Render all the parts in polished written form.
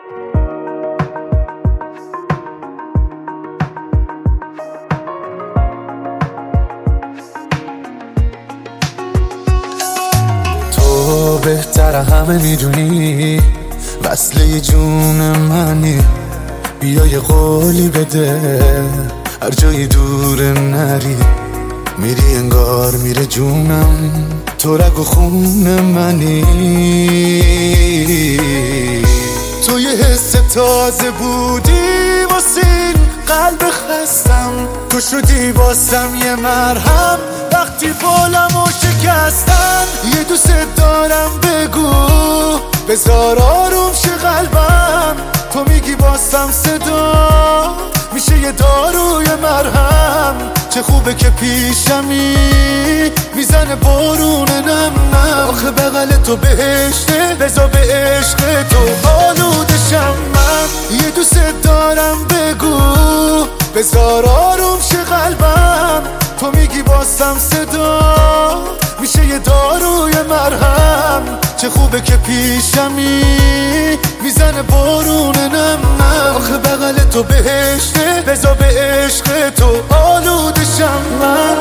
تو بهتر همه میدونی، وصله جون منی. بیا یه قولی بده، هر جایی دور نری. میری انگار میره جونم، تو رگ و خون منی. تو یه حس تازه بودی واسین قلب خستم، تو شدی واسم یه مرهم وقتی بالمو شکستن. یه دوست دارم بگو، بذار آروم شه قلبم. تو میگی واسم صدا میشه یه داروی مرهم. چه خوبه که پیشمی میزنه بارون نم نم. آخه بغل تو بهشته، بذار به عشق تو آلودشم من. یه دوست دارم بگو، بذار آروم شه قلبم. تو میگی واسم صدا میشه یه داروی مرهم. چه خوبه که پیشمی میزنه بارون نم نم. آخه بغل تو بهشته، بذار به عشق تو آلودشم من.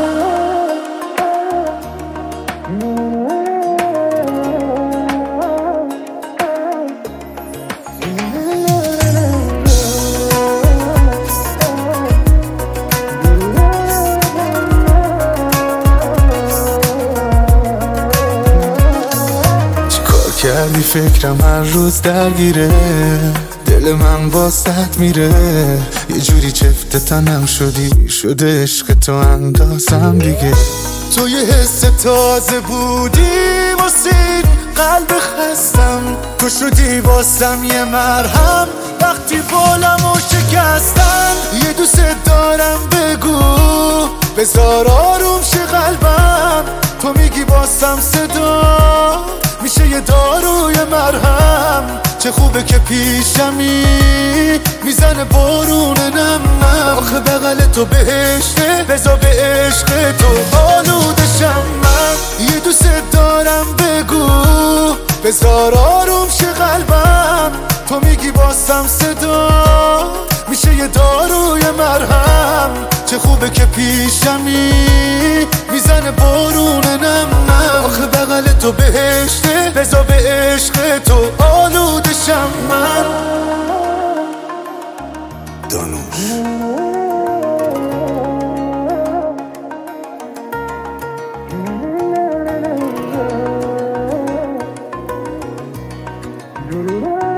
کردی فکرم هر روز درگیره، دل من واسط میره. یه جوری چفت تنم شدی، شده عشق تو اندازم دیگه. تو یه حس تازه بودی واسین قلب خستم، تو شدی واسم یه مرهم وقتی بالمو شکستن. یه دوست دارم بگو، بذار آروم شه قلبم. تو میگی واسم صدا میشه یه داروی مرهم. چه خوبه که پیشمی میزنه بارون نم نم. آخه بغل تو بهشته، بذار به عشق تو آلودشم من. یه دوست دارم بگو، بذار آروم شه قلبم. تو میگی واسم صدا میشه یه داروی مرهم. چه خوبه که پیشمی میزنه بارون نم نم. آخه بغل تو بهشته، بذار به عشق تو آلودشم من. دانوش